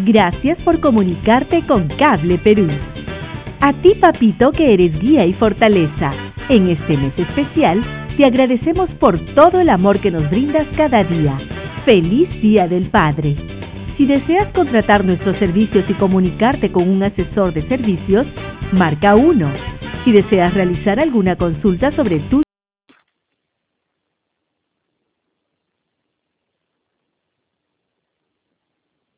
Gracias por comunicarte con Cable Perú. A ti, papito, que eres guía y fortaleza. En este mes especial, te agradecemos por todo el amor que nos brindas cada día. ¡Feliz Día del Padre! Si deseas contratar nuestros servicios y comunicarte con un asesor de servicios, marca 1. Si deseas realizar alguna consulta sobre tus